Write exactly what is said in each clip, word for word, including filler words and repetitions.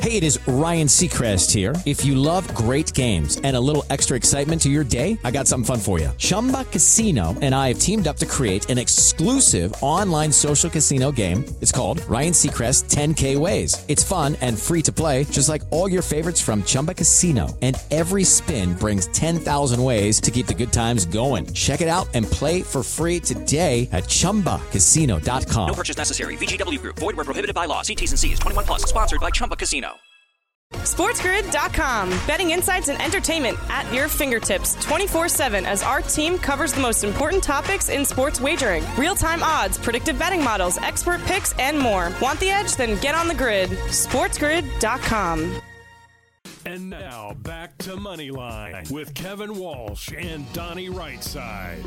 Hey, it is Ryan Seacrest here. If you love great games and a little extra excitement to your day, I got something fun for you. Chumba Casino and I have teamed up to create an exclusive online social casino game. It's called Ryan Seacrest ten K Ways. It's fun and free to play, just like all your favorites from Chumba Casino. And every spin brings ten thousand ways to keep the good times going. Check it out and play for free today at chumba casino dot com. No purchase necessary. V G W Group. Void where prohibited by law. See T's and C's. twenty-one plus. Sponsored by Chumba Casino. SportsGrid dot com. Betting insights and entertainment at your fingertips twenty-four seven as our team covers the most important topics in sports wagering. Real-time odds, predictive betting models, expert picks, and more. Want the edge? Then get on the grid. SportsGrid dot com. And now, back to Moneyline with Kevin Walsh and Donnie Rightside.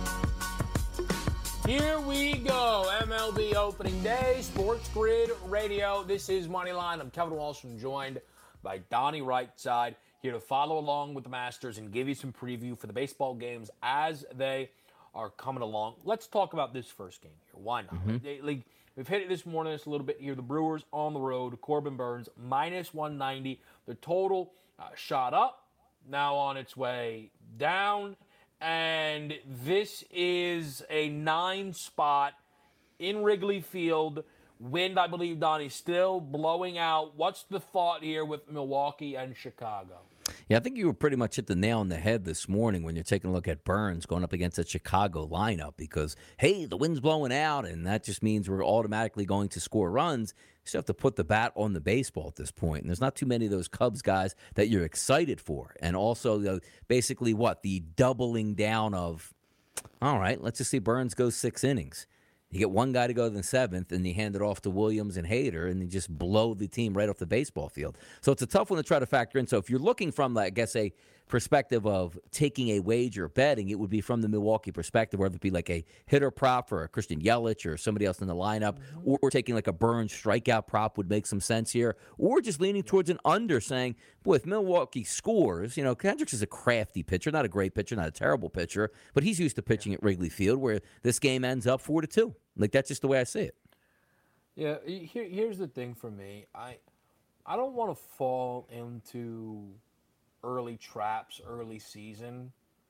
Here we go. M L B opening day, Sports Grid Radio. This is Moneyline. I'm Kevin Walsh and joined by Donnie Rightside, here to follow along with the Masters and give you some preview for the baseball games as they are coming along. Let's talk about this first game here. Why not? Mm-hmm. They, like, we've hit it this morning just a little bit here. The Brewers on the road. Corbin Burns, minus one ninety. The total uh, shot up, now on its way down. And this is a nine spot in Wrigley Field. Wind, I believe, Donnie, still blowing out. What's the thought here with Milwaukee and Chicago? Yeah, I think you were pretty much hit the nail on the head this morning when you're taking a look at Burns going up against a Chicago lineup because, hey, the wind's blowing out, and that just means we're automatically going to score runs. You still have to put the bat on the baseball at this point, and there's not too many of those Cubs guys that you're excited for. And also, the, basically, what? The doubling down of, all right, let's just see Burns go six innings. You get one guy to go to the seventh, and you hand it off to Williams and Hader, and you just blow the team right off the baseball field. So it's a tough one to try to factor in. So if you're looking from, I guess, a perspective of taking a wager, betting, it would be from the Milwaukee perspective, whether it be like a hitter prop for a Christian Yelich or somebody else in the lineup, mm-hmm. or, or taking like a Burns strikeout prop would make some sense here, or just leaning towards an under, saying, boy, if Milwaukee scores, you know, Kendricks is a crafty pitcher, not a great pitcher, not a terrible pitcher, but he's used to pitching yeah. at Wrigley Field, where this game ends up four to two. Like, that's just the way I see it. Yeah, here, here's the thing for me. I, I don't want to fall into early traps, early season.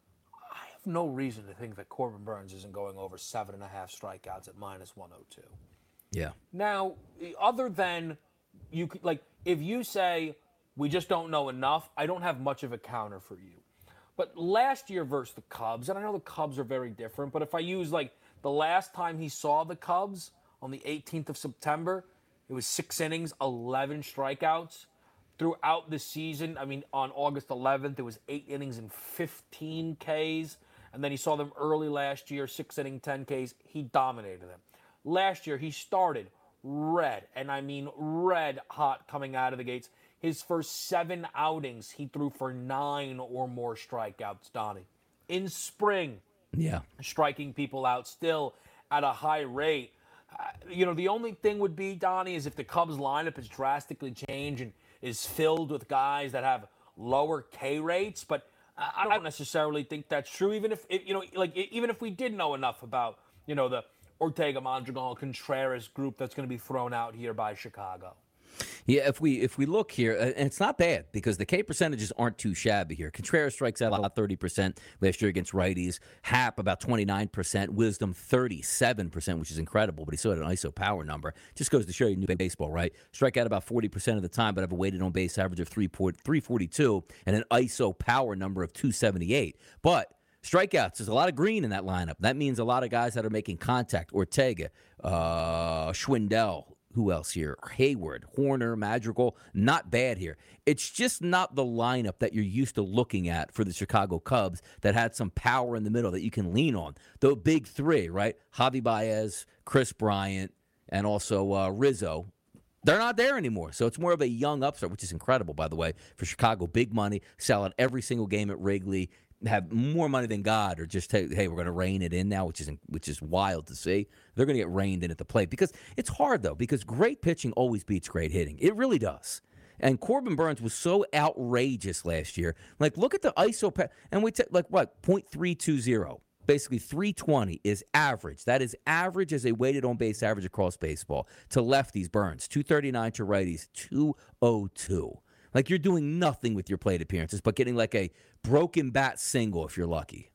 I have no reason to think that Corbin Burns isn't going over seven and a half strikeouts at minus one oh two. Yeah. Now, other than you, like, if you say we just don't know enough, I don't have much of a counter for you. But last year versus the Cubs, and I know the Cubs are very different, but if I use, like, the last time he saw the Cubs on the eighteenth of September, it was six innings, eleven strikeouts. Throughout the season, I mean, on August eleventh, it was eight innings and fifteen Ks. And then he saw them early last year, six inning, ten Ks. He dominated them. Last year, he started red, and I mean red hot coming out of the gates. His first seven outings, he threw for nine or more strikeouts, Donnie. In spring, yeah, striking people out still at a high rate. Uh, you know, the only thing would be, Donnie, is if the Cubs lineup is drastically changed and is filled with guys that have lower K rates, but I don't necessarily think that's true. Even if, you know, like even if we did know enough about, you know, the Ortega, Mondragon, Contreras group that's going to be thrown out here by Chicago. Yeah, if we if we look here, and it's not bad because the K percentages aren't too shabby here. Contreras strikes out about thirty percent last year against righties. Happ about twenty-nine percent. Wisdom thirty-seven percent, which is incredible, but he still had an I S O power number. Just goes to show you new baseball, right? Strike out about forty percent of the time, but have a weighted on base average of three forty-two and an I S O power number of two seventy-eight. But strikeouts, there's a lot of green in that lineup. That means a lot of guys that are making contact. Ortega, uh, Schwindel, who else here? Hayward, Horner, Madrigal, not bad here. It's just not the lineup that you're used to looking at for the Chicago Cubs that had some power in the middle that you can lean on. The big three, right? Javi Baez, Chris Bryant, and also uh, Rizzo. They're not there anymore, so it's more of a young upstart, which is incredible, by the way, for Chicago. Big money, sell out every single game at Wrigley, have more money than God, or just, hey, hey we're going to rein it in now, which is which is wild to see. They're going to get reined in at the plate because it's hard, though, because great pitching always beats great hitting. It really does. And Corbin Burns was so outrageous last year. Like, look at the I S O, and we take, like, what, point three two zero. basically three twenty is average. That is average as a weighted on base average across baseball. To lefties, Burns, two thirty-nine to righties, two oh two. Like you're doing nothing with your plate appearances, but getting like a broken bat single if you're lucky.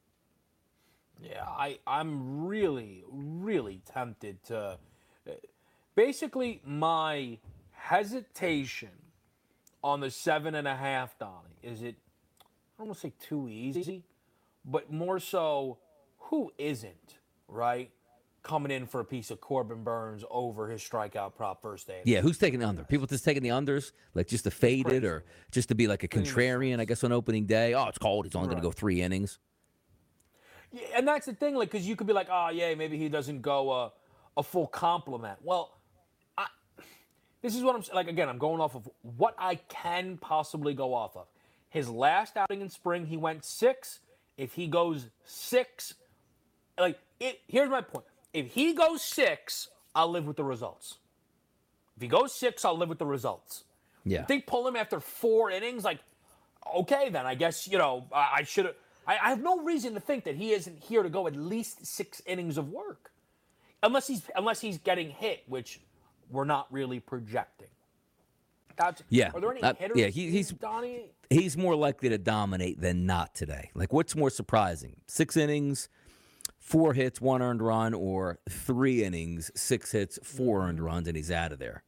Yeah, I, I'm really, really tempted to. Basically, my hesitation on the seven and a half, Donnie, is it, I don't want to say too easy, but more so, who isn't, right, coming in for a piece of Corbin Burns over his strikeout prop first day? Yeah, who's taking the under? People just taking the unders, like just to fade it or just to be like a contrarian, I guess, on opening day. Oh, it's cold. He's only going to go three innings. Yeah, and that's the thing, like, because you could be like, oh, yeah, maybe he doesn't go a, a full complement. Well, I, this is what I'm like. Again, I'm going off of what I can possibly go off of. His last outing in spring, he went six. If he goes six, like, it, here's my point. If he goes six, I'll live with the results. If he goes six, I'll live with the results. Yeah. If they pull him after four innings, like, okay, then I guess, you know, I, I should have. I, I have no reason to think that he isn't here to go at least six innings of work, unless he's unless he's getting hit, which we're not really projecting. That's, yeah. Are there any uh, hitters? Yeah, he, he's Donnie? he's more likely to dominate than not today. Like, what's more surprising? Six innings, four hits, one earned run, or three innings, six hits, four earned runs, and he's out of there.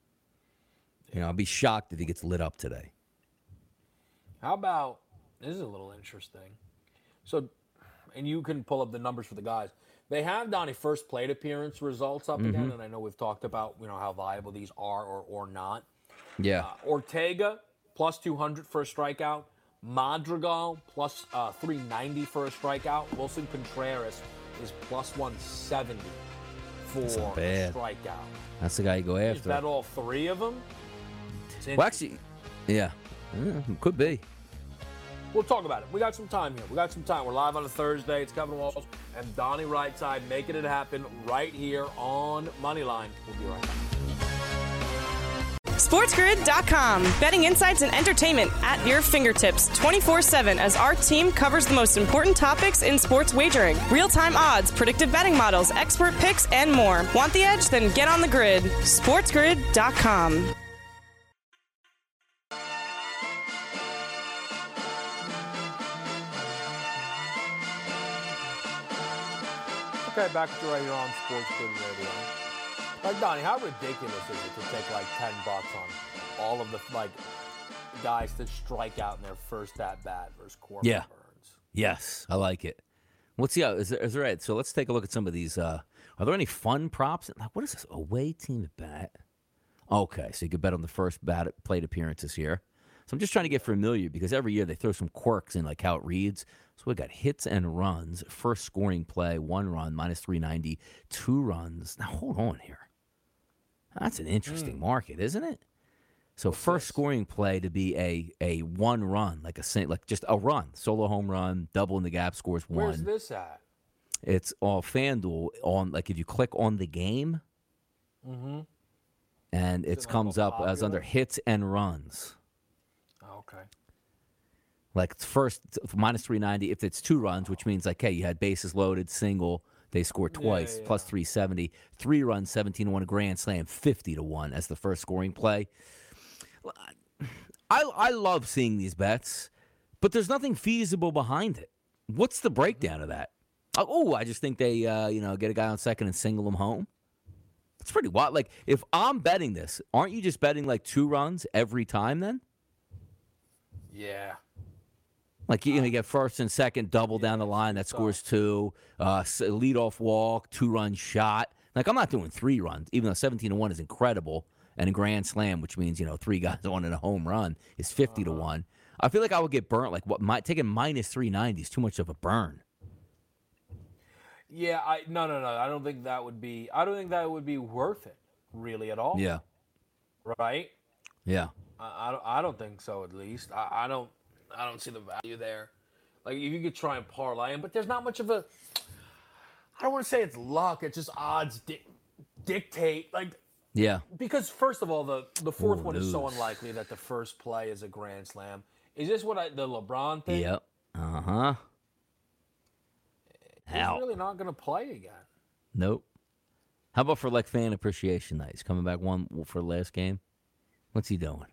You know, I'd be shocked if he gets lit up today. How about, this is a little interesting. So, and you can pull up the numbers for the guys. They have Donnie first plate appearance results up mm-hmm. again, and I know we've talked about, you know, how viable these are or or not. Yeah. Uh, Ortega plus two hundred for a strikeout. Madrigal plus uh, three ninety for a strikeout. Wilson Contreras is plus one seventy for a strikeout. That's the guy you go after. Is that all three of them? Well, actually, yeah, mm, could be. We'll talk about it. We got some time here. We got some time. We're live on a Thursday. It's Kevin Walsh and Donnie Rightside making it happen right here on Moneyline. We'll be right back. SportsGrid dot com. Betting insights and entertainment at your fingertips twenty-four seven as our team covers the most important topics in sports wagering. Real-time odds, predictive betting models, expert picks, and more. Want the edge? Then get on the grid. SportsGrid dot com. Okay, back to right here on Sports Grid Radio. Like, Donnie, how ridiculous is it to take like ten bucks on all of the like guys that strike out in their first at bat versus Corbin yeah. Burns? Yes, I like it. Let's see. Is there, is there right? So let's take a look at some of these. Uh, are there any fun props? What is this? Away team at bat. Okay, so you could bet on the first bat plate appearances here. So I'm just trying to get familiar because every year they throw some quirks in, like how it reads. So we got hits and runs, first scoring play, one run, minus three ninety, two runs. Now, hold on here. That's an interesting mm. market, isn't it? So What's first this? scoring play to be a a one run, like a like just a run, solo home run, double in the gap, scores one. Where's this at? It's all FanDuel on, like if you click on the game, mm-hmm. and it comes up popular? as under hits and runs. Okay. Like it's first minus three ninety if it's two runs, which means like, hey, you had bases loaded, single, they scored twice, yeah, yeah, plus yeah. three seventy. Three runs, seventeen to one, a grand slam, fifty to one as the first scoring play. I I love seeing these bets, but there's nothing feasible behind it. What's the breakdown of that? Oh, I just think they uh, you know, get a guy on second and single him home. It's pretty wild. Like, if I'm betting this, aren't you just betting like two runs every time then? Yeah. Like, you know, you get first and second, double yeah, down the line, that scores two, uh, leadoff walk, two-run shot. Like, I'm not doing three runs, even though seventeen to one is incredible, and a grand slam, which means, you know, three guys on in a home run, is fifty to one. I feel like I would get burnt. Like, what? My, taking minus three ninety is too much of a burn. Yeah, I no, no, no. I don't think that would be, I don't think that would be worth it, really, at all. Yeah. Right? Yeah. I, I, don't, I don't think so, at least. I, I don't. I don't see the value there. Like, you could try and parlay him, but there's not much of a, I don't want to say it's luck. It's just odds di- dictate. Like, yeah. Because, first of all, the, the fourth Ooh, one lose. is so unlikely that the first play is a grand slam. Is this what I, the LeBron thing? Yep. Uh-huh. Out. He's really not going to play again. Nope. How about for like fan appreciation night? He's coming back one for the last game. What's he doing?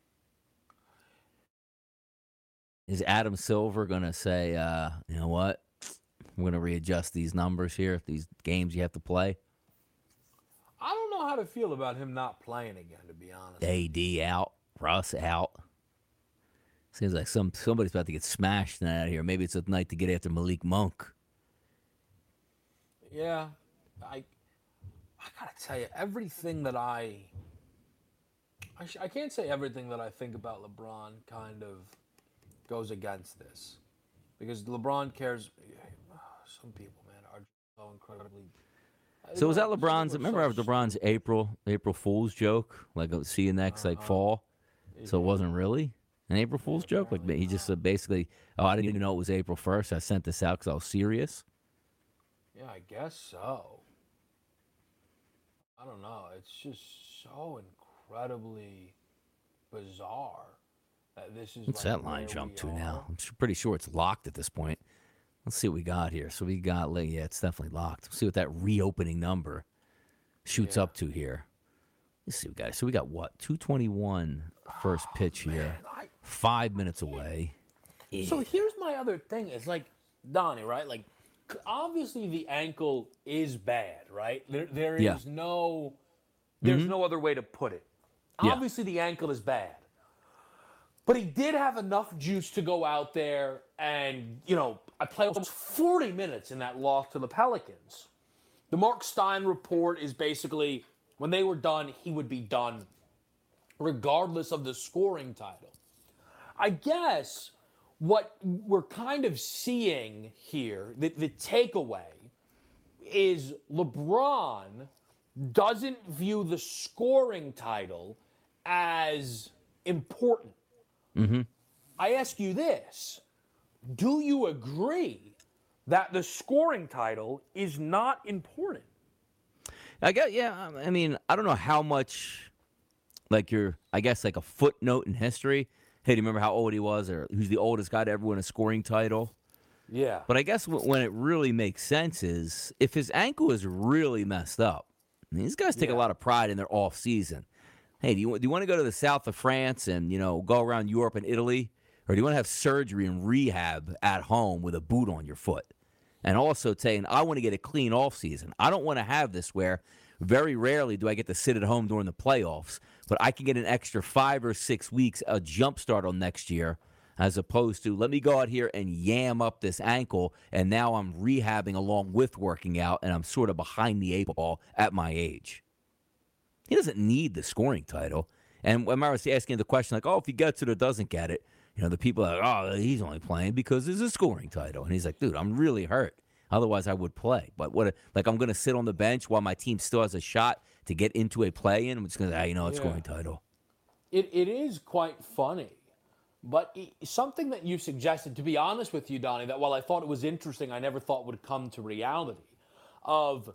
Is Adam Silver going to say, uh, you know what? We're going to readjust these numbers here, these games you have to play? I don't know how to feel about him not playing again, to be honest. A D out. Russ out. Seems like some somebody's about to get smashed out of here. Maybe it's a night to get after Malik Monk. Yeah. I I got to tell you, everything that I... I, sh- I can't say everything that I think about LeBron kind of goes against this. Because LeBron cares... Some people, man, are so incredibly... So was that LeBron's? Remember LeBron's April April Fool's joke? Like, I'll see you next, like, fall? So it wasn't really an April Fool's joke? Like, he just said basically, oh, I didn't even know it was April first. I sent this out because I was serious? Yeah, I guess so. I don't know. It's just so incredibly bizarre that this is. What's like that line where jump we to are. now? I'm s- pretty sure it's locked at this point. Let's see what we got here. So we got, like, yeah, it's definitely locked. Let's see what that reopening number shoots Yeah. up to here. Let's see what we got. So we got what? two twenty-one first pitch here. I- Five minutes away. So here's my other thing. It's like, Donnie, right? Like, c- obviously the ankle is bad, right? There, there is Yeah. no, there's no other way to put it. Yeah. Obviously the ankle is bad. But he did have enough juice to go out there and, you know, I played almost forty minutes in that loss to the Pelicans. The Mark Stein report is basically, when they were done, he would be done, regardless of the scoring title. I guess what we're kind of seeing here, the, the takeaway, is LeBron doesn't view the scoring title as important. Mm-hmm. I ask you this. Do you agree that the scoring title is not important? I guess, yeah. I mean, I don't know how much, like, you're, I guess, like a footnote in history. Hey, do you remember how old he was, or who's the oldest guy to ever win a scoring title? Yeah. But I guess w- when it really makes sense is if his ankle is really messed up. I mean, these guys take Yeah. a lot of pride in their off season. Hey, do you do you want to go to the south of France and, you know, go around Europe and Italy, or do you want to have surgery and rehab at home with a boot on your foot? And also saying, I want to get a clean off season. I don't want to have this where very rarely do I get to sit at home during the playoffs, but I can get an extra five or six weeks a jump start on next year, as opposed to let me go out here and yam up this ankle, and now I'm rehabbing along with working out, and I'm sort of behind the eight ball at my age. He doesn't need the scoring title. And when I was asking the question, like, oh, if he gets it or doesn't get it, you know, the people are like, oh, he's only playing because there's a scoring title. And he's like, dude, I'm really hurt. Otherwise, I would play. But what, like, I'm going to sit on the bench while my team still has a shot to get into a play-in? I'm just going to say, hey, you know, it's Yeah. scoring title. It, it is quite funny. But it, something that you suggested, to be honest with you, Donnie, that while I thought it was interesting, I never thought would come to reality, of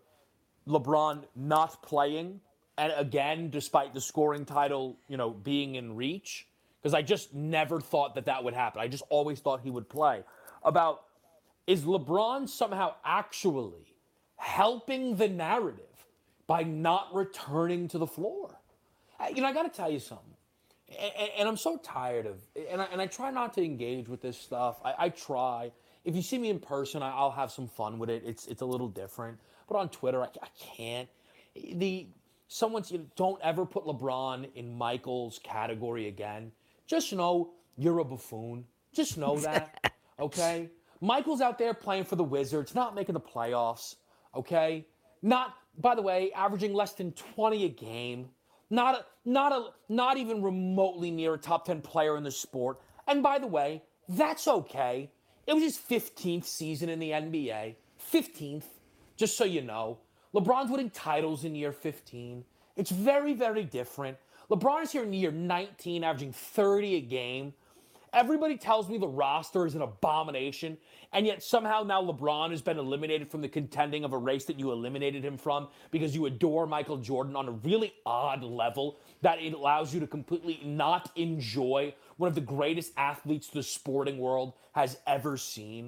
LeBron not playing, and again, despite the scoring title, you know, being in reach, because I just never thought that that would happen. I just always thought he would play. About, is LeBron somehow actually helping the narrative by not returning to the floor? Uh, You know, I got to tell you something. And, and I'm so tired of, and I, and I try not to engage with this stuff. I, I try. If you see me in person, I, I'll have some fun with it. It's it's a little different. But on Twitter, I, I can't. The someone's you know, don't ever put LeBron in Michael's category again. Just know you're a buffoon. Just know that, okay? Michael's out there playing for the Wizards, not making the playoffs, okay? Not, by the way, averaging less than twenty a game. Not a, not a, not even remotely near a top ten player in the sport. And by the way, that's okay. It was his fifteenth season in the N B A. fifteenth, just so you know. LeBron's winning titles in year fifteen. It's very, very different. LeBron is here in year nineteen, averaging thirty a game. Everybody tells me the roster is an abomination, and yet somehow now LeBron has been eliminated from the contending of a race that you eliminated him from because you adore Michael Jordan on a really odd level that it allows you to completely not enjoy one of the greatest athletes the sporting world has ever seen.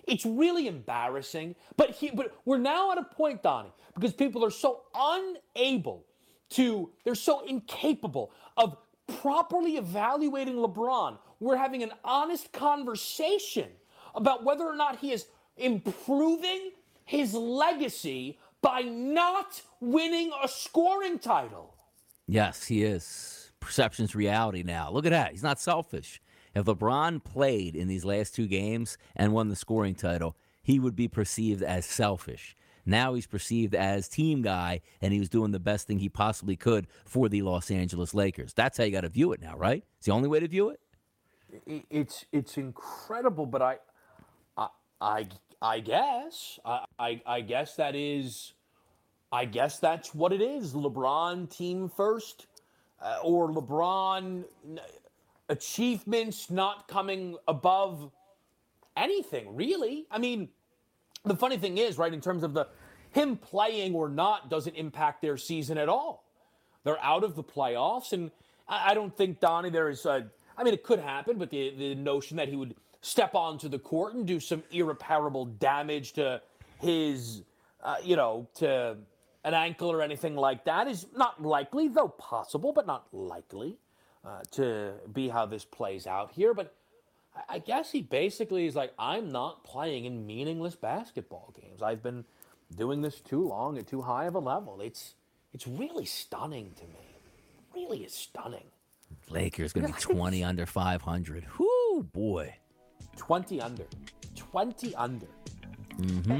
It's really embarrassing. But he, but we're now at a point, Donnie, because people are so unable to, they're so incapable of properly evaluating LeBron. We're having an honest conversation about whether or not he is improving his legacy by not winning a scoring title. Yes, he is. Perception's reality now. Look at that. He's not selfish. If LeBron played in these last two games and won the scoring title, he would be perceived as selfish. Now he's perceived as team guy, and he was doing the best thing he possibly could for the Los Angeles Lakers. That's how you got to view it now, right? It's the only way to view it. It's it's incredible, but I, I, I, I guess I, I, I guess that is, I guess that's what it is. LeBron team first, uh, or LeBron achievements not coming above anything, really. I mean, the funny thing is, right, in terms of the him playing or not doesn't impact their season at all. They're out of the playoffs, and I, I don't think, Donnie, there is a, I mean, it could happen, but the, the notion that he would step onto the court and do some irreparable damage to his, uh, you know, to an ankle or anything like that is not likely, though possible, but not likely uh, to be how this plays out here. But I guess he basically is like, I'm not playing in meaningless basketball games. I've been doing this too long at too high of a level. It's it's really stunning to me. It really is stunning. Lakers going to be twenty under five hundred. Whoo, boy. twenty under. twenty under. Mm-hmm.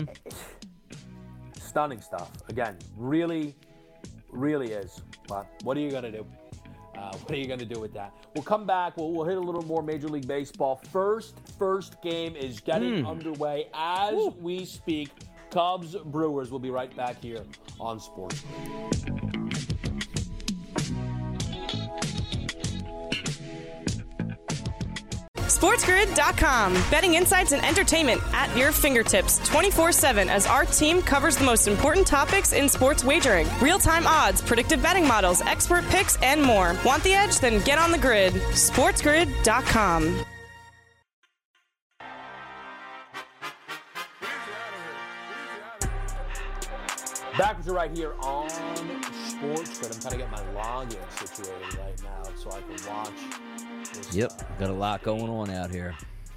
Stunning stuff. Again, really, really is. But what are you going to do? Uh, what are you going to do with that? We'll come back. We'll, we'll hit a little more Major League Baseball. First, first game is getting mm. underway as Woo. we speak. Cubs Brewers. Will be right back here on Sports Grid. SportsGrid dot com. Betting insights and entertainment at your fingertips twenty-four seven as our team covers the most important topics in sports wagering. Real-time odds, predictive betting models, expert picks, and more. Want the edge? Then get on the grid. SportsGrid dot com. Back with you right here on Sports Grid. I'm trying to get my login situated right now so I can watch. This, yep, uh, got a lot going on out here.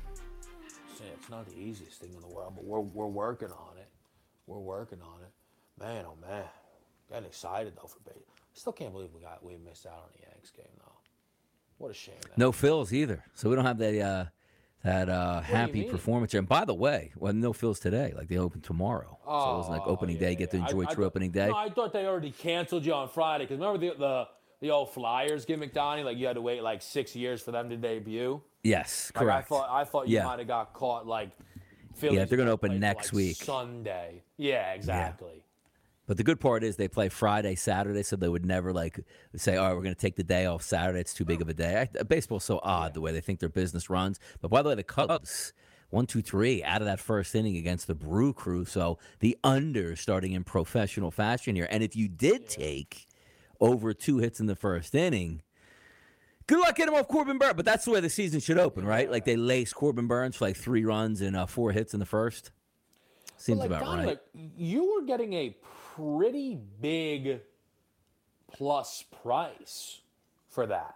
It's not the easiest thing in the world, but we're we're working on it. We're working on it. Man, oh man, getting excited though for baseball. Still can't believe we got we missed out on the Yanks game though. What a shame. That no Phils either, so we don't have that uh, that uh, happy performance. And by the way, well, no Phils today. Like they open tomorrow, oh, so it wasn't like opening yeah, day. Yeah, Get to yeah. enjoy I, true I, opening day. No, I thought they already canceled you on Friday because remember the the. The old Flyers gimmick, Donnie, like you had to wait like six years for them to debut. Yes, like correct. I thought, I thought you yeah. might have got caught like. Phillies yeah, they're going to open play next like week, Sunday. Yeah, exactly. Yeah. But the good part is they play Friday, Saturday, so they would never like say, "All right, we're going to take the day off Saturday. It's too big of a day." I, baseball's so odd yeah. the way they think their business runs. But by the way, the Cubs. One, two, three out of that first inning against the Brew Crew. So the under starting in professional fashion here. And if you did yeah. take over two hits in the first inning, good luck getting him off Corbin Burns. But that's the way the season should open, right? Yeah. Like they lace Corbin Burns for like three runs and uh, four hits in the first. Seems like, about Donnie, right. Like, you were getting a pretty big plus price for that.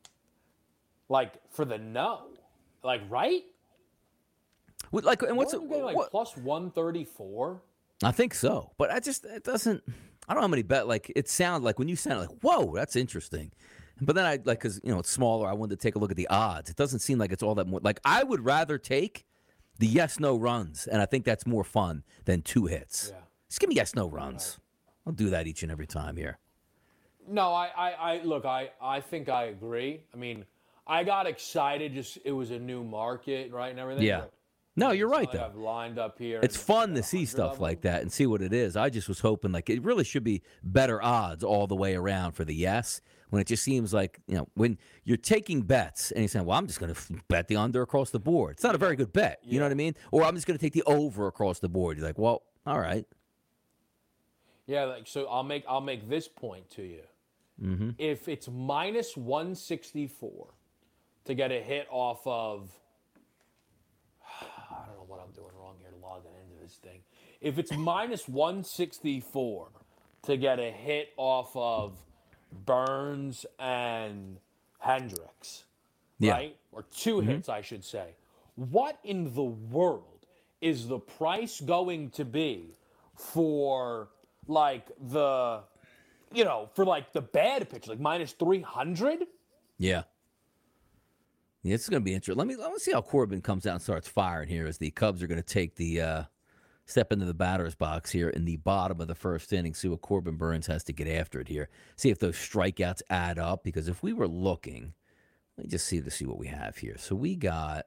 Like for the no. Like, right? What, like, and what's Weren't you getting like what? plus one thirty-four? I think so, but I just it doesn't. I don't know how many bet like it sounded like when you sound like whoa, that's interesting. But then I like because you know it's smaller. I wanted to take a look at the odds. It doesn't seem like it's all that more. Like I would rather take the yes no runs, and I think that's more fun than two hits. Yeah. Just give me yes no runs. Right. I'll do that each and every time here. No, I, I, I look. I, I think I agree. I mean, I got excited. Just it was a new market, right, and everything. Yeah. But, No, you're right, like though. I've lined up here. It's fun to see stuff like that and see what it is. I just was hoping, like, it really should be better odds all the way around for the yes, when it just seems like, you know, when you're taking bets and you're saying, well, I'm just going to bet the under across the board. It's not a very good bet. You yeah. know what I mean? Or I'm just going to take the over across the board. You're like, well, all right. Yeah, like so I'll make I'll make this point to you. Mm-hmm. If it's minus one sixty-four to get a hit off of, I don't know what I'm doing wrong here. this thing. If it's minus one sixty-four to get a hit off of Burns and Hendricks, Yeah. right? Or two mm-hmm. hits, I should say. What in the world is the price going to be for, like, the, you know, for, like, the bad pitch, like minus three hundred? Yeah. Yeah, it's going to be interesting. Let me, let me see how Corbin comes out and starts firing here as the Cubs are going to take the uh, step into the batter's box here in the bottom of the first inning. See what Corbin Burns has to get after it here. See if those strikeouts add up, because if we were looking, let me just see to see what we have here. So we got,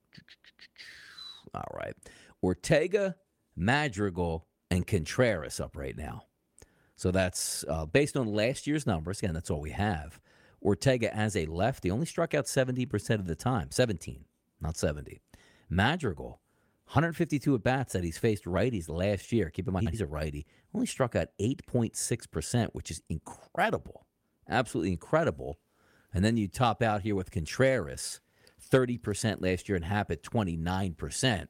all right, Ortega, Madrigal, and Contreras up right now. So that's uh, based on last year's numbers. Again, that's all we have. Ortega as a lefty only struck out seventy percent of the time. seventeen, not seventy. Madrigal, one hundred fifty-two at-bats that he's faced righties last year. Keep in mind, he's a righty. Only struck out eight point six percent, which is incredible. Absolutely incredible. And then you top out here with Contreras, thirty percent last year, and Happ at twenty-nine percent.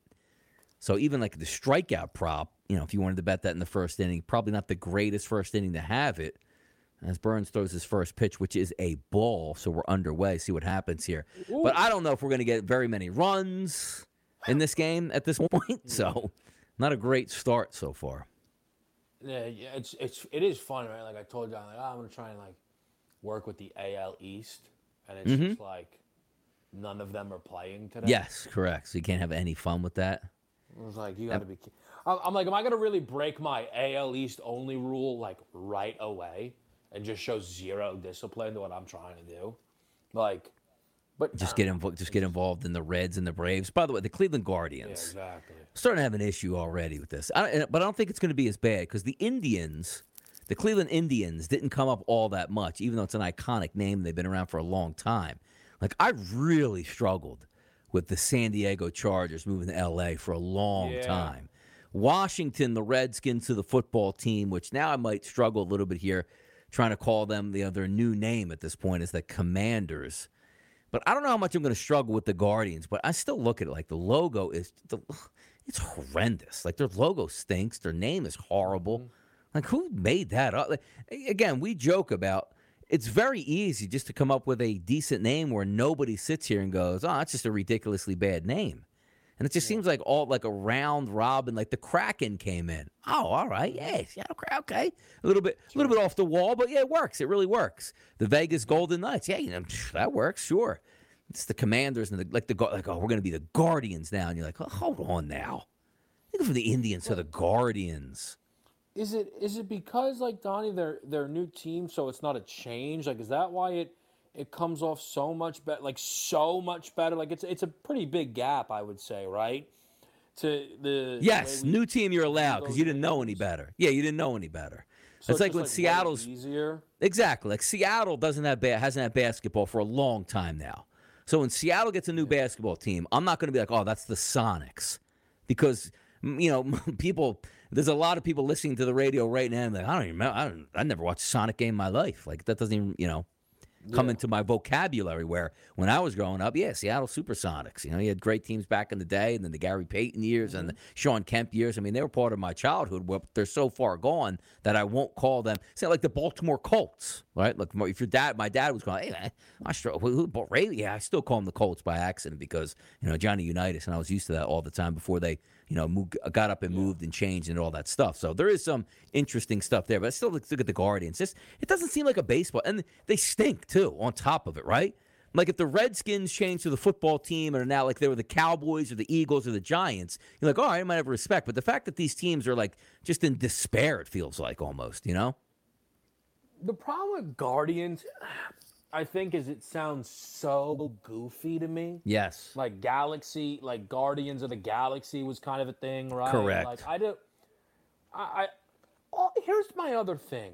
So even like the strikeout prop, you know, if you wanted to bet that in the first inning, probably not the greatest first inning to have it, as Burns throws his first pitch, which is a ball. So we're underway. See what happens here. Ooh. But I don't know if we're going to get very many runs in this game at this point. So not a great start so far. Yeah, yeah it's it's it is fun, right? Like I told you, I'm like, oh, I'm going to try and like work with the A L East, and it's mm-hmm. just like none of them are playing today. Yes, correct. So you can't have any fun with that. I was like, you got to be. I'm like, am I going to really break my A L East only rule like right away? And just show zero discipline to what I'm trying to do, like, but just get involved. Just get involved in the Reds and the Braves. By the way, the Cleveland Guardians, yeah, exactly, starting to have an issue already with this. I, but I don't think it's going to be as bad because the Indians, the Cleveland Indians, didn't come up all that much, even though it's an iconic name. They've been around for a long time. Like I really struggled with the San Diego Chargers moving to L A for a long yeah. time. Washington, the Redskins, to the football team, which now I might struggle a little bit here, trying to call them the other new name at this point is the Commanders. But I don't know how much I'm going to struggle with the Guardians, but I still look at it like the logo is, the, it's horrendous. Like their logo stinks. Their name is horrible. Mm-hmm. Like who made that up? Like, again, we joke about it's very easy just to come up with a decent name where nobody sits here and goes, oh, that's just a ridiculously bad name. And it just seems like all like a round robin, like the Kraken came in. Oh, all right, yeah, okay, a little bit, a little bit off the wall, but yeah, it works. It really works. The Vegas Golden Knights, yeah, you know, that works, sure. It's the Commanders and the like the like, oh, we're gonna be the Guardians now, and you're like, oh, hold on now, think from the Indians to the Guardians. Is it is it because like Donnie, they're they're a new team, so it's not a change? Like, is that why it? It comes off so much better, like so much better. Like it's it's a pretty big gap, I would say, right? To the yes, the we, new team you're allowed because you didn't know any better. Yeah, you didn't know any better. So it's, it's like when like Seattle's easier. Exactly, like Seattle doesn't have ba- hasn't had basketball for a long time now. So when Seattle gets a new yeah. basketball team, I'm not going to be like, oh, that's the Sonics, because you know people. There's a lot of people listening to the radio right now. And like, I don't even remember. I don't. I never watched a Sonic game in my life. Like that doesn't even you know. come yeah. into my vocabulary where when I was growing up, yeah, Seattle Supersonics. You know, you had great teams back in the day, and then the Gary Payton years mm-hmm. and the Sean Kemp years. I mean, they were part of my childhood, but they're so far gone that I won't call them. Say like the Baltimore Colts, right? Like if your dad, my dad was going, hey, man, I still, who, who, Ray? Yeah, I still call them the Colts by accident because you know Johnny Unitas, and I was used to that all the time before they, you know, moved, got up and moved and changed and all that stuff. So there is some interesting stuff there, but I still look, look at the Guardians. Just it doesn't seem like a baseball, and they stink too. On top of it, right? Like if the Redskins changed to the football team and are now like they were the Cowboys or the Eagles or the Giants, you're like, all right, I might have respect. But the fact that these teams are like just in despair, it feels like almost, you know? The problem with Guardians, I think, is it sounds so goofy to me. Yes. Like Galaxy, like Guardians of the Galaxy was kind of a thing, right? Correct. Like I do. I. I oh, here's my other thing.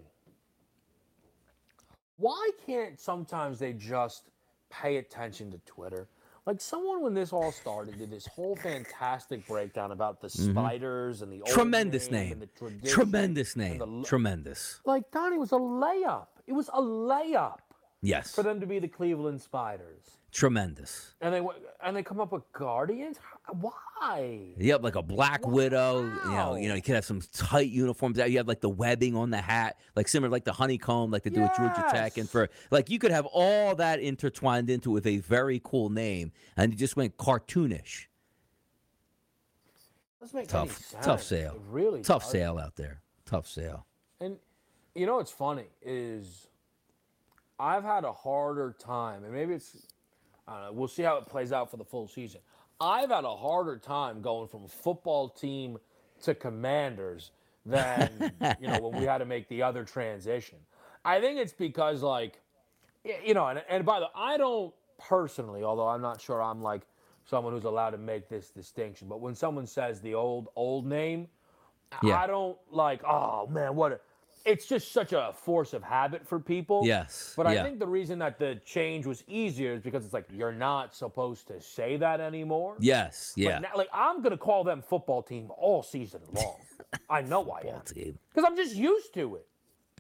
Why can't sometimes they just pay attention to Twitter? Like someone, when this all started, did this whole fantastic breakdown about the mm-hmm. spiders and the old tremendous name, name, and the tradition tremendous name, the, tremendous. Like Donnie, was a layup. It was a layup. Yes. for them to be the Cleveland Spiders. Tremendous. And they went- and they come up with Guardians? Why? Yep, like a Black Widow. You know, you know, you could have some tight uniforms. You have like the webbing on the hat, like similar like the honeycomb, like they do at Georgia Tech. And for like you could have all that intertwined into with a very cool name, and you just went cartoonish. Doesn't make Tough, any sense. tough sale. It really tough does. sale out there. Tough sale. And you know what's funny is I've had a harder time, and maybe it's, I don't know, we'll see how it plays out for the full season. I've had a harder time going from football team to Commanders than, you know, when we had to make the other transition. I think it's because, like, y- you know, and, and by the way, I don't personally, although I'm not sure I'm like someone who's allowed to make this distinction, but when someone says the old, old name, Yeah. I don't like, oh, man, what a, it's just such a force of habit for people. Yes, But yeah. I think the reason that the change was easier is because it's like you're not supposed to say that anymore. Yes, But yeah. now, like I'm gonna call them football team all season long. I know I am Team. because I'm just used to it.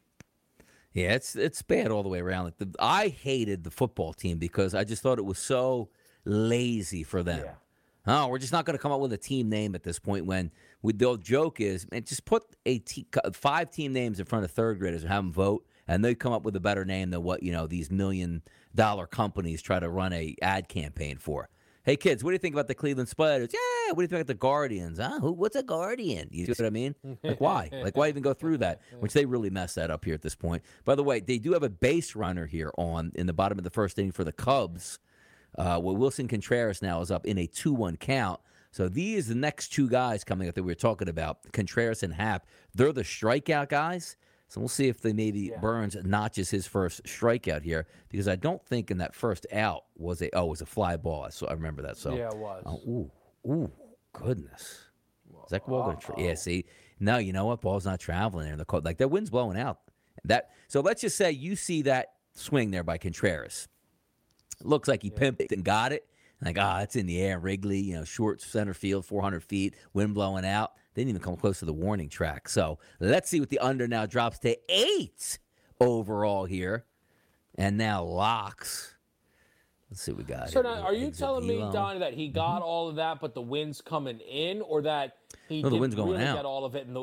Yeah, it's it's bad all the way around. Like the, I hated the football team because I just thought it was so lazy for them. Yeah. Oh, we're just not going to come up with a team name at this point. When we, the old joke is, man, just put a te- five team names in front of third graders and have them vote, and they come up with a better name than what you know these million dollar companies try to run a ad campaign for. Hey kids, what do you think about the Cleveland Spiders? Yeah, what do you think about the Guardians? Huh? Who? What's a Guardian? You see what I mean? Like why? Like why even go through that? Which they really messed that up here at this point. By the way, they do have a base runner here on in the bottom of the first inning for the Cubs. Uh, well, Wilson Contreras now is up in a two one count. So these the next two guys coming up that we were talking about, Contreras and Happ. They're the strikeout guys. So we'll see if they maybe Yeah. Burns notches his first strikeout here because I don't think in that first out was a oh it was a fly ball. So I remember that. So Yeah, it was. Oh, ooh, ooh, goodness. Is that ball going to? Tra- yeah, see, no, you know what? Ball's not traveling there in the cold. Like that wind's blowing out. That so let's just say you see that swing there by Contreras. Looks like he pimped it and got it. Like, ah, it's in the air. Wrigley, you know, short center field, four hundred feet, wind blowing out. They didn't even come close to the warning track. So let's see what the under now drops to eight overall here. And now locks. Let's see what we got So here. now, are you Exit telling me, Elo. Donnie, that he got all of that, but the wind's coming in, or that he No, the didn't wind's going really out. get all of it? In the...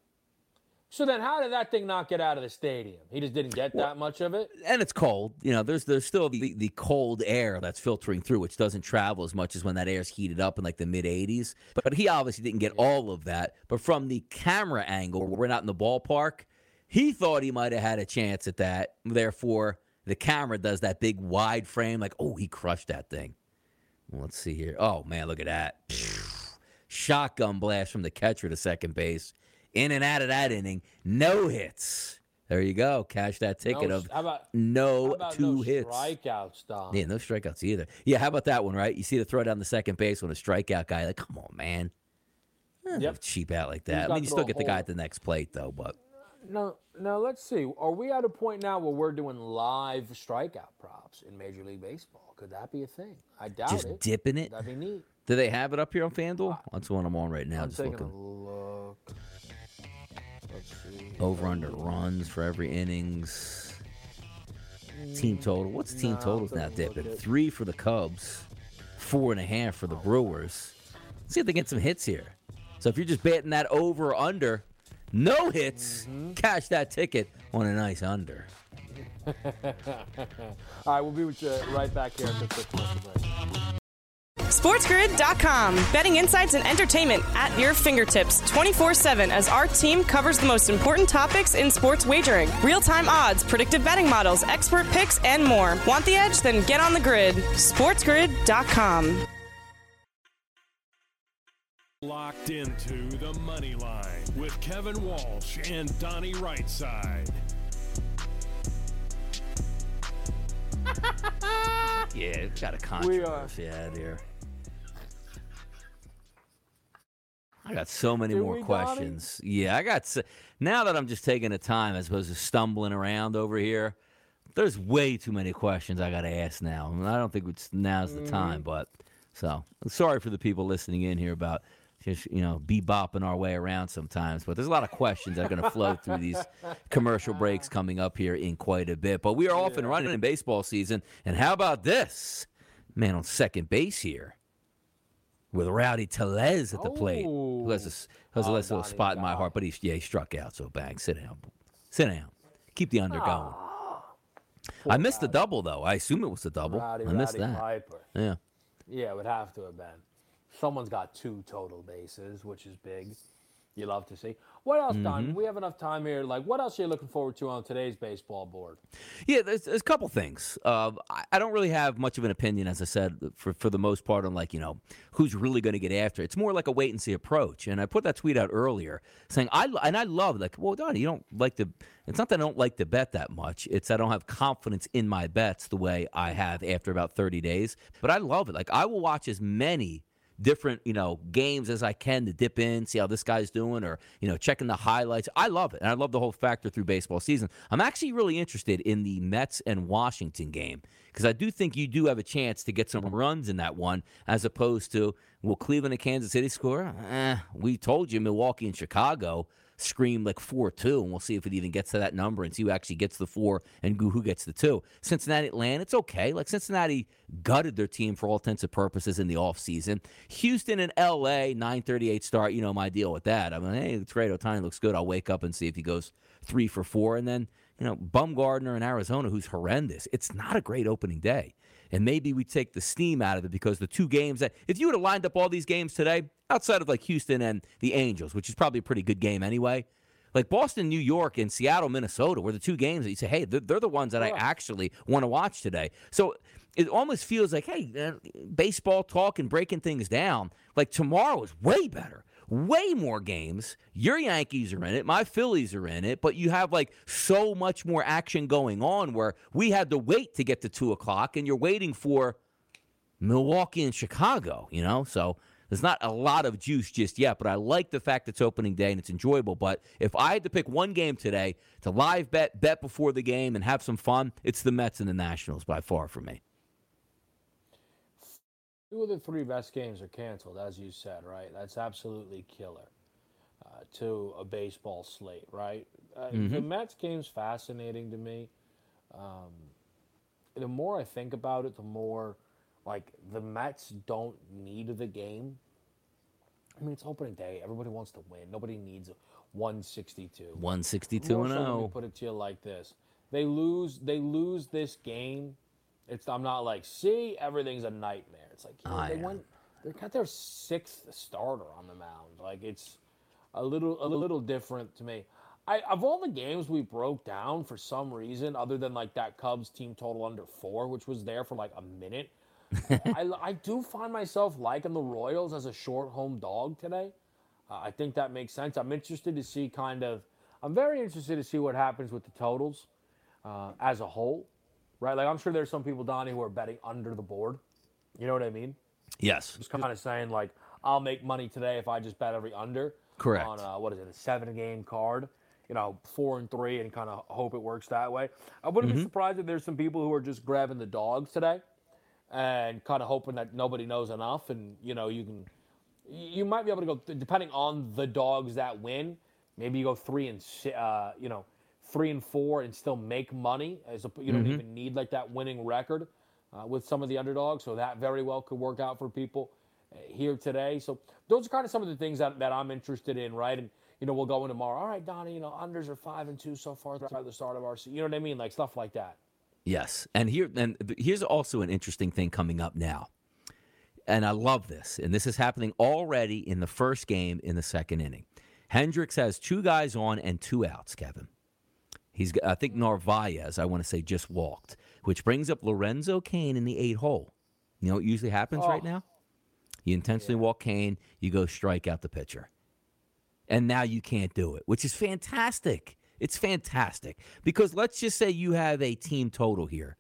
So then, how did that thing not get out of the stadium? He just didn't get that much of it. And it's cold. You know, there's there's still the, the cold air that's filtering through, which doesn't travel as much as when that air's heated up in like the mid eighties. But, but he obviously didn't get all of that. But from the camera angle, we're not in the ballpark, he thought he might have had a chance at that. Therefore, the camera does that big wide frame, like, oh, he crushed that thing. Well, let's see here. Oh, man, look at that. Shotgun blast from the catcher to second base. In and out of that inning, no hits. There you go. Cash that ticket No, of how about, no how about two no hits. strikeouts, Don? Yeah, no strikeouts either. Yeah, how about that one, right? You see the throw down the second base on a strikeout guy. Like, come on, man. Eh, Yep. Cheap out like He's that. I got mean, you to still throw a get the guy hole. at the next plate, though. But No, now let's see. Are we at a point now where we're doing live strikeout props in Major League Baseball? Could that be a thing? I doubt just it. dipping it. That'd be neat. Do they have it up here on FanDuel? That's the one I'm on right now. I'm Just taking looking. a look. Let's see. Over under runs for every innings. Team total. What's team Nah, totals I'm now gonna dipping? look at- Three for the Cubs, four and a half for the Brewers. Let's see if they get some hits here. So if you're just betting that over or under, no hits, Mm-hmm. cash that ticket on a nice under. All right, we'll be with you right back here after this commercial break. SportsGrid dot com. Betting insights and entertainment at your fingertips twenty-four seven as our team covers the most important topics in sports wagering. Real-time odds, predictive betting models, expert picks, and more. Want the edge? Then get on the grid. SportsGrid dot com. Locked into the money line with Kevin Walsh and Donnie Rightside. Yeah, it's got a We are- controversy out here. I got so many Do more we, Donnie? questions. Yeah, I got. s- Now that I'm just taking the time as opposed to stumbling around over here, there's way too many questions I got to ask now. And I don't think it's now's the Mm-hmm. time, but so sorry for the people listening in here about just, you know, bebopping our way around sometimes. But there's a lot of questions that are going to flow through these commercial breaks coming up here in quite a bit. But we are off and running in baseball season. And how about this? Man on second base here with Rowdy Tellez at the plate, who has a, has a Oh, nice little Donnie, spot in my God. heart. But he, yeah, he struck out, so bang, sit down. Sit down. Keep the under going. I missed the double, though. I assume it was the double. Rowdy, I missed Rowdy that. Piper. Yeah. Yeah, it would have to have been. Someone's got two total bases, which is big. You love to see. What else, Don? Mm-hmm. We have enough time here. Like, what else are you looking forward to on today's baseball board? Yeah, there's, there's a couple things. Uh, I, I don't really have much of an opinion, as I said, for, for the most part, on, like, you know, who's really going to get after it. It's more like a wait-and-see approach. And I put that tweet out earlier saying, I and I love, like, well, Donnie, you don't like to – it's not that I don't like to bet that much. It's I don't have confidence in my bets the way I have after about thirty days. But I love it. Like, I will watch as many – different, you know, games as I can to dip in, see how this guy's doing, or, you know, checking the highlights. I love it, and I love the whole factor through baseball season. I'm actually really interested in the Mets and Washington game because I do think you do have a chance to get some runs in that one as opposed to, will Cleveland and Kansas City score? Eh, we told you Milwaukee and Chicago scream like four two, and we'll see if it even gets to that number and see who actually gets the four and who gets the two. Cincinnati, Atlanta, it's okay. Like, Cincinnati gutted their team for all intents and purposes in the offseason. Houston and L A, nine thirty-eight start, you know my deal with that. I mean, hey, it's great. Ohtani looks good. I'll wake up and see if he goes three for four. And then, you know, Bumgarner in Arizona, who's horrendous. It's not a great opening day. And maybe we take the steam out of it because the two games that, if you would have lined up all these games today, outside of like Houston and the Angels, which is probably a pretty good game anyway, like Boston, New York, and Seattle, Minnesota were the two games that you say, hey, they're, they're the ones that I actually want to watch today. So it almost feels like, hey, uh, baseball talk and breaking things down, like tomorrow is way better. Way more games. Your Yankees are in it. My Phillies are in it. But you have, like, so much more action going on where we had to wait to get to two o'clock, and you're waiting for Milwaukee and Chicago, you know? So there's not a lot of juice just yet, but I like the fact it's opening day and it's enjoyable. But if I had to pick one game today to live bet, bet before the game, and have some fun, it's the Mets and the Nationals by far for me. Two of the three best games are canceled, as you said, right? That's absolutely killer uh, to a baseball slate, right? Uh, Mm-hmm. The Mets game's fascinating to me. Um, the more I think about it, the more, like, the Mets don't need the game. I mean, it's opening day. Everybody wants to win. Nobody needs one sixty-two. one sixty-two More and so, let me oh. put it to you like this: they lose, they lose this game. It's I'm not like, see, everything's a nightmare. It's like, you know, I they know. went, they got their sixth starter on the mound. Like, it's a little, a little different to me. I of all the games we broke down for some reason, other than like that Cubs team total under four, which was there for like a minute, I, I do find myself liking the Royals as a short home dog today. Uh, I think that makes sense. I'm interested to see kind of, I'm very interested to see what happens with the totals uh, as a whole, right? Like, I'm sure there's some people, Donnie, who are betting under the board. You know what I mean? Yes. Just kind of saying, like, I'll make money today if I just bet every under. Correct. On, uh, what is it, a seven-game card? You know, four and three, and kind of hope it works that way. I wouldn't Mm-hmm. be surprised if there's some people who are just grabbing the dogs today and kind of hoping that nobody knows enough, and, you know, you can, you might be able to go, depending on the dogs that win, maybe you go three and, si- uh, you know, three and four and still make money. As a, you don't Mm-hmm. even need, like, that winning record uh, with some of the underdogs, so that very well could work out for people uh, here today. So those are kind of some of the things that, that I'm interested in, right? And, you know, we'll go in tomorrow. All right, Donnie, you know, unders are five and two so far throughout the start of our season. You know what I mean? Like, stuff like that. Yes, and here and here's also an interesting thing coming up now, and I love this. And this is happening already in the first game in the second inning. Hendricks has two guys on and two outs. Kevin, he's I think Narvaez, I want to say, just walked, which brings up Lorenzo Cain in the eight hole. You know what usually happens right now? You intentionally walk Cain, you go strike out the pitcher, and now you can't do it, which is fantastic. It's fantastic because let's just say you have a team total here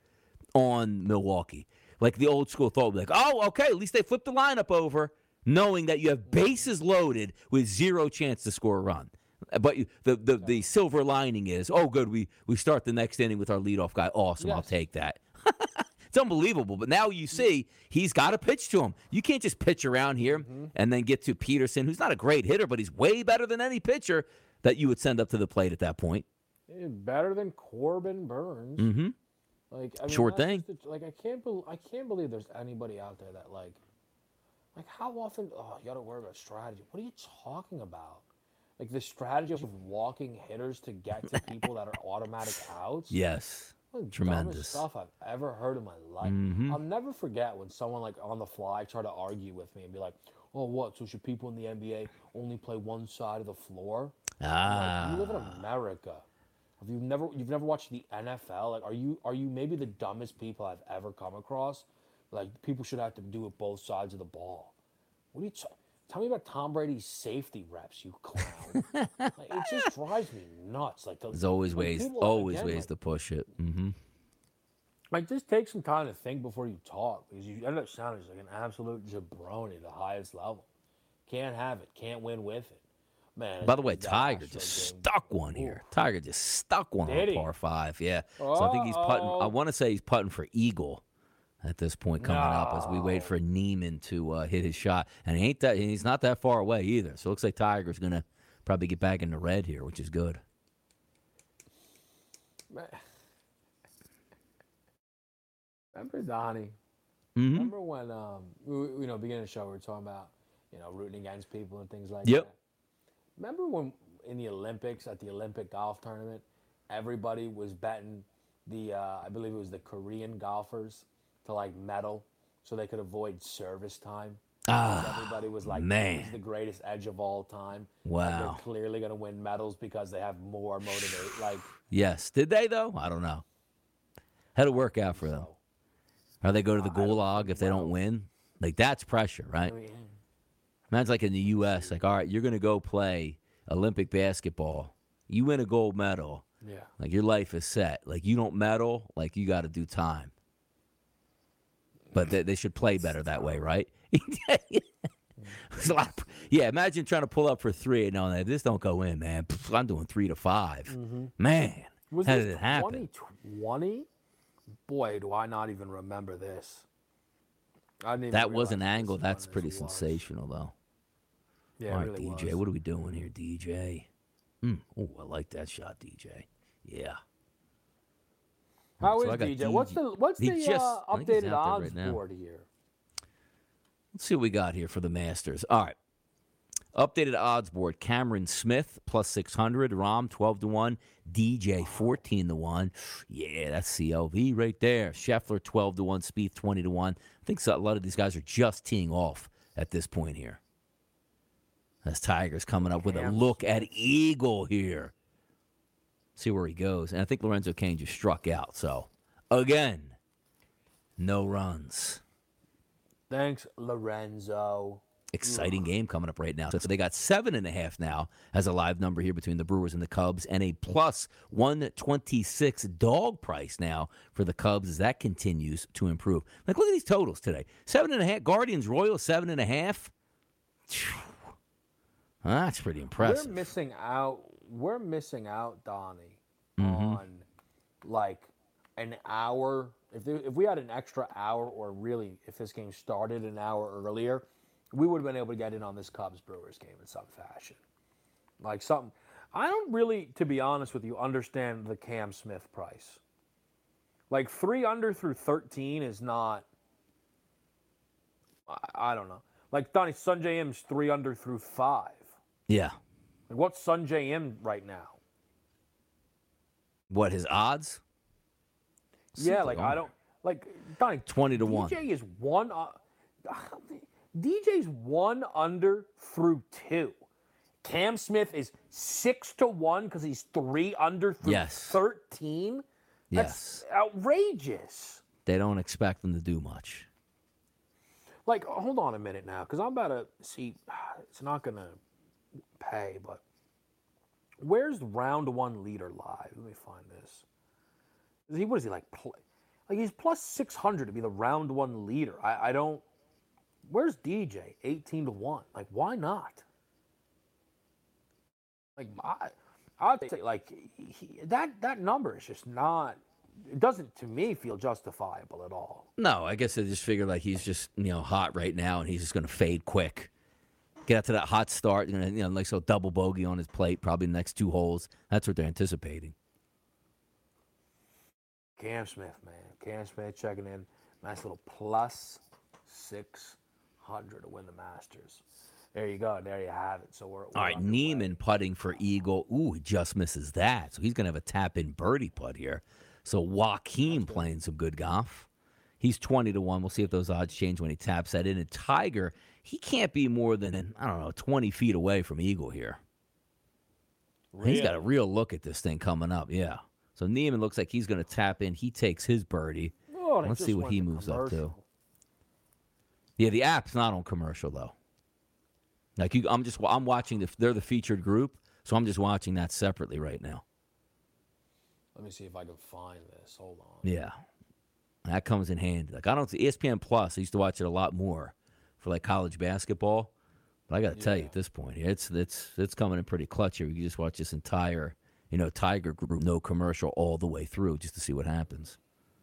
on Milwaukee. Like the old school thought, like, oh, okay, at least they flipped the lineup over, knowing that you have bases loaded with zero chance to score a run. But you, the, the the silver lining is, oh, good, we we start the next inning with our leadoff guy. Awesome, I'll Yes. take that. It's unbelievable. But now you see he's got to pitch to him. You can't just pitch around here mm-hmm. and then get to Peterson, who's not a great hitter, but he's way better than any pitcher that you would send up to the plate at that point. Better than Corbin Burns. Mm-hmm. Like, I mean, sure thing. The, like, I can't, be, I can't believe there's anybody out there that, like, like how often, oh, you got to worry about strategy. What are you talking about? Like, the strategy of walking hitters to get to people that are automatic outs? Yes. One of the Tremendous dumbest stuff I've ever heard in my life. Mm-hmm. I'll never forget when someone, like, on the fly tried to argue with me and be like, oh, what? So should people in the N B A only play one side of the floor? Ah. Like, you live in America. Have you never you've never watched the N F L? Like, are you are you maybe the dumbest people I've ever come across? Like, people should have to do it both sides of the ball. What are you t- tell me about Tom Brady's safety reps, you clown? Like, it just drives me nuts. Like, the, there's always like, ways, people, always again, ways like, to push it. Mm-hmm. Like, just take some time to think before you talk, because you end up sounding like an absolute jabroni at the highest level. Can't have it. Can't win with it. Man, by the way, Tiger just game. stuck one here. Ooh. Tiger just stuck one Did on he? par five. Yeah. Uh-oh. So I think he's putting. I want to say he's putting for eagle at this point coming no. up as we wait for Neiman to uh, hit his shot, and he ain't that. He's not that far away either. So it looks like Tiger's gonna probably get back into red here, which is good. Remember Donnie? Mm-hmm. Remember when um we, you know beginning of the show we were talking about you know rooting against people and things like yep. that. Remember when in the Olympics, at the Olympic golf tournament, everybody was betting the, uh, I believe it was the Korean golfers to, like, medal so they could avoid service time? Ah, everybody was like, man. This is the greatest edge of all time. Wow. Like, they're clearly going to win medals because they have more motivate. Like, yes. Did they, though? I don't know. How'd it work out for them? So, Or they go to the gulag if they don't win? Like, that's pressure, right? I mean, Imagine like in the U S, like, all right, you're going to go play Olympic basketball. You win a gold medal. yeah. Like, your life is set. Like, you don't medal, like, you got to do time. But they, they should play better that way, right? a lot of, yeah, imagine trying to pull up for three and knowing that this don't go in, man. Pff, I'm doing three to five. Mm-hmm. Man, was how this did it happen? twenty twenty? Boy, do I not even remember this. I didn't even That was an realize angle. this That's fun pretty as it was. sensational, though. Yeah, All right, it really D J, was. what are we doing here, D J? Mm. Oh, I like that shot, D J. Yeah. How So is I got D J? D J. What's the what's He the just- uh, I think he's updated out there odds right now. board here? Let's see what we got here for the Masters. All right. Updated odds board. Cameron Smith, plus six hundred. Rahm, twelve to one. D J, fourteen to one. Yeah, that's C L V right there. Scheffler, twelve to one. Spieth, twenty to one. I think so, a lot of these guys are just teeing off at this point here. As Tiger's coming up with a look at eagle here. See where he goes. And I think Lorenzo Cain just struck out. So, again, no runs. Thanks, Lorenzo. Exciting game coming up right now. So they got seven and a half now as a live number here between the Brewers and the Cubs, and a plus one twenty-six dog price now for the Cubs as that continues to improve. Like, look at these totals today. Seven and a half. Guardians Royals, seven and a half. That's pretty impressive. We're missing out. We're missing out, Donnie, Mm-hmm. on like an hour. If there, if we had an extra hour, or really, if this game started an hour earlier, we would have been able to get in on this Cubs Brewers game in some fashion. Like something. I don't really, to be honest with you, understand the Cam Smith price. Like three under through thirteen is not. I, I don't know. Like Donnie, Sunjay Im's three under through five. Yeah. Like what's Sunjay Im right now? What, his odds? Yeah, like I don't like Donnie. twenty to one. D J is one. Uh, D J's one under through two. Cam Smith is six to one because he's three under through Yes. thirteen. That's Yes. outrageous. They don't expect them to do much. Like, hold on a minute now, because I'm about to see. It's not gonna pay, but where's round one leader live? Let me find this. Is he? What is he like? Play, like he's plus six hundred to be the round one leader. I, I don't. Where's D J? eighteen to one. Like, why not? Like, I, I'd say, like, he, that, that number is just not it doesn't, to me, feel justifiable at all. No, I guess they just figure like he's just, you know, hot right now and he's just going to fade quick. Get out to that hot start, you know, you know, like so double bogey on his plate, probably the next two holes. That's what they're anticipating. Cam Smith, man. Cam Smith checking in. Nice little plus six hundred to win the Masters. There you go. There you have it. So we're, we're all right. underway. Neiman putting for Eagle. Ooh, he just misses that. So he's going to have a tap-in birdie putt here. So Joaquin playing some good golf. He's twenty to one. We'll see if those odds change when he taps that in. And Tiger, he can't be more than, I don't know, twenty feet away from Eagle here. Really? He's got a real look at this thing coming up, yeah. So Neiman looks like he's going to tap in. He takes his birdie. Oh, Let's see what he moves up to. Yeah, the app's not on commercial, though. Like you, I'm just, I'm watching, the, they're the featured group, so I'm just watching that separately right now. Let me see if I can find this. Hold on. Yeah. That comes in handy. Like I don't E S P N Plus, I used to watch it a lot more for like college basketball. But I got to yeah. tell you at this point, it's it's it's coming in pretty clutch here. You can just watch this entire, you know, Tiger group, no commercial all the way through just to see what happens.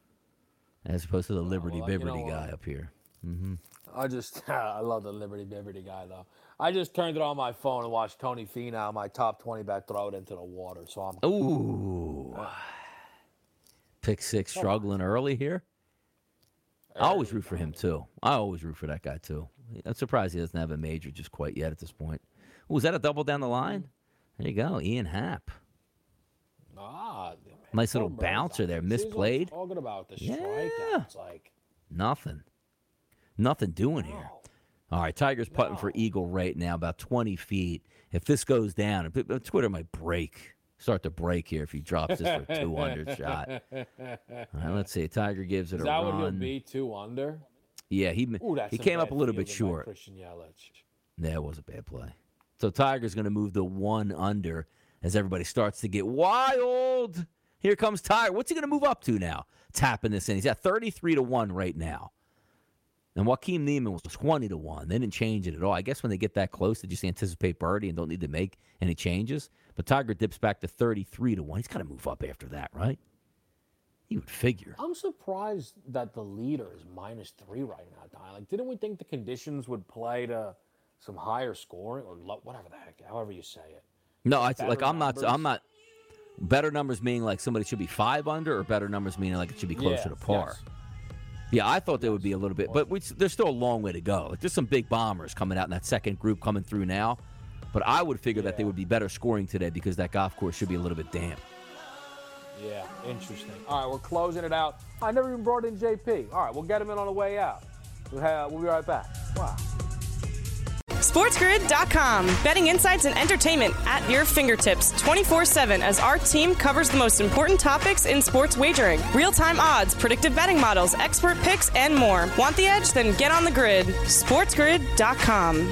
As opposed to the Liberty oh, well, Bibberty you know guy up here. Mm-hmm. I just, I love the Liberty Bibberty guy, though. I just turned it on my phone and watched Tony Finau, my top twenty bet, throw it into the water. So I'm. Ooh. Uh, Pick six struggling early here. I always root for him, too. I always root for that guy, too. I'm surprised he doesn't have a major just quite yet at this point. Ooh, was that a double down the line? There you go, Ian Happ. Ah, nice little bouncer there, misplayed. Talking about the yeah. strikeouts, like nothing, nothing doing here. All right, Tiger's putting no. for Eagle right now, about twenty feet. If this goes down, Twitter might break, start to break here if he drops this for a two under shot. All right, let's see. Tiger gives it Is a that run. What he'll be, two under? Yeah, he Ooh, he came up a little bit short. short. Christian Yelich. Yeah, it was a bad play. So Tiger's going to move the one under as everybody starts to get wild. Here comes Tiger. What's he going to move up to now? Tapping this in. He's at thirty-three to one right now. And Joaquin Neiman was twenty to one. They didn't change it at all. I guess when they get that close, they just anticipate birdie and don't need to make any changes. But Tiger dips back to thirty-three to one. He's got to move up after that, right? You would figure. I'm surprised that the leader is minus three right now, Ty. Like, didn't we think the conditions would play to some higher scoring or low, whatever the heck, however you say it? No, I like I'm numbers? not. I'm not. Better numbers meaning like somebody should be five under, or better numbers meaning like it should be closer yeah, to par. Yes. Yeah, I thought there would be a little bit, but we, there's still a long way to go. Like, there's some big bombers coming out in that second group coming through now, but I would figure yeah. that they would be better scoring today because that golf course should be a little bit damp. Yeah, interesting. All right, we're closing it out. I never even brought in J P. All right, we'll get him in on the way out. We'll, have, we'll be right back. Wow. SportsGrid dot com. Betting insights and entertainment at your fingertips twenty-four seven as our team covers the most important topics in sports wagering. Real-time odds, predictive betting models, expert picks, and more. Want the edge? Then get on the grid. SportsGrid dot com.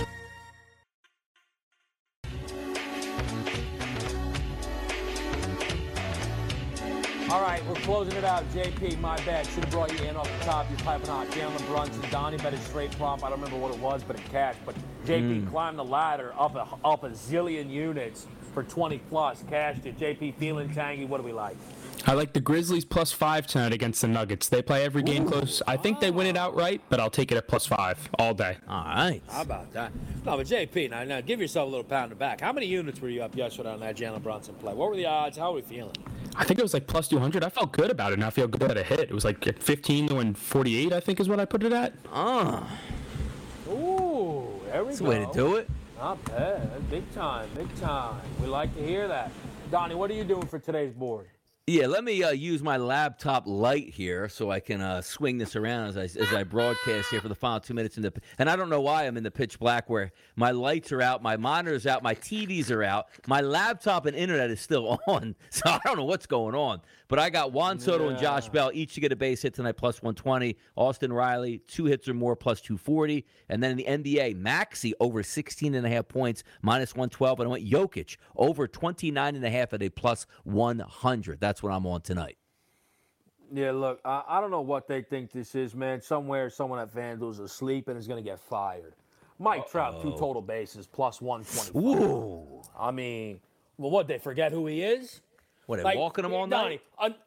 All right, we're closing it out. J P, my bad. Should have brought you in off the top. You're piping hot. Jalen Brunson, Donnie bet a straight prompt. I don't remember what it was, but it cashed. But J P mm. climbed the ladder up a, up a zillion units for twenty plus. Cashed it. J P feeling tangy. What do we like? I like the Grizzlies plus five tonight against the Nuggets. They play every game Ooh. close. I think they win it outright, but I'll take it at plus five all day. All right. How about that? No, but J P, now, now give yourself a little pound of back. How many units were you up yesterday on that Jalen Brunson play? What were the odds? How are we feeling? I think it was like plus two hundred. I felt good about it, and I feel good that it hit. It was like fifteen to forty-eight, I think is what I put it at. Ah. Ooh, there we That's go. That's the way to do it. Not bad. Big time, big time. We like to hear that. Donnie, what are you doing for today's board? Yeah, let me uh, use my laptop light here so I can uh, swing this around as I as I broadcast here for the final two minutes. In the and I don't know why I'm in the pitch black where my lights are out, my monitor's out, my T Vs are out, my laptop and internet is still on. So I don't know what's going on. But I got Juan Soto yeah. and Josh Bell each to get a base hit tonight, plus one twenty. Austin Riley, two hits or more, plus two forty. And then in the N B A, Maxey over sixteen and a half points, minus one twelve. And I went Jokic over twenty-nine and a half at a plus one hundred. That's what I'm on tonight. Yeah, look, I, I don't know what they think this is, man. Somewhere, someone at FanDuel's asleep and is going to get fired. Mike Uh-oh. Trout, two total bases, plus one twenty-five. Ooh. I mean, well, what, they forget who he is? What, they like, walking him all night? Uh,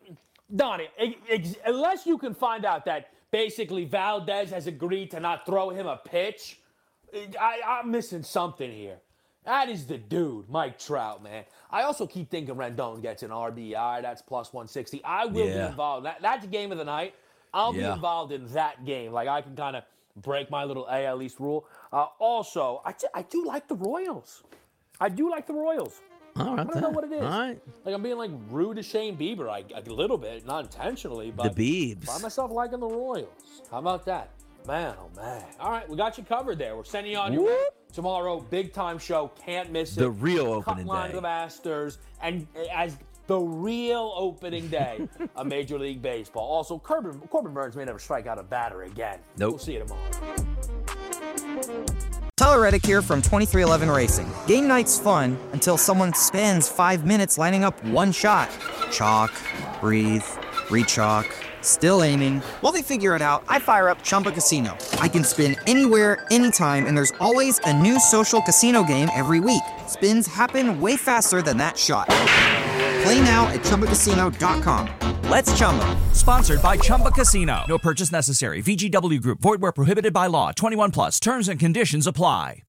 Donnie, ex- unless you can find out that basically Valdez has agreed to not throw him a pitch, I, I'm missing something here. That is the dude, Mike Trout, man. I also keep thinking Rendon gets an R B I. That's plus one sixty. I will yeah. be involved. That, that's the game of the night. I'll yeah. be involved in that game. Like, I can kind of break my little A L East rule. Uh, also, I, t- I do like the Royals. I do like the Royals. All right, I don't know what it is. All right. Like, I'm being, like, rude to Shane Bieber I, a little bit, not intentionally, but the Biebs. I find myself liking the Royals. How about that? Man, oh, man. All right, we got you covered there. We're sending you on your way tomorrow. Big-time show. Can't miss it. The real opening Cut line day. of the Masters. And as the real opening day of Major League Baseball. Also, Corbin, Corbin Burns may never strike out a batter again. Nope. We'll see you tomorrow. Tyler Reddick here from twenty-three eleven Racing. Game night's fun until someone spends five minutes lining up one shot. Chalk, breathe, re-chalk, still aiming. While they figure it out, I fire up Chumba Casino. I can spin anywhere, anytime, and there's always a new social casino game every week. Spins happen way faster than that shot. Play now at Chumba Casino dot com. Let's Chumba. Sponsored by Chumba Casino. No purchase necessary. V G W Group. Void where prohibited by law. twenty-one plus. Terms and conditions apply.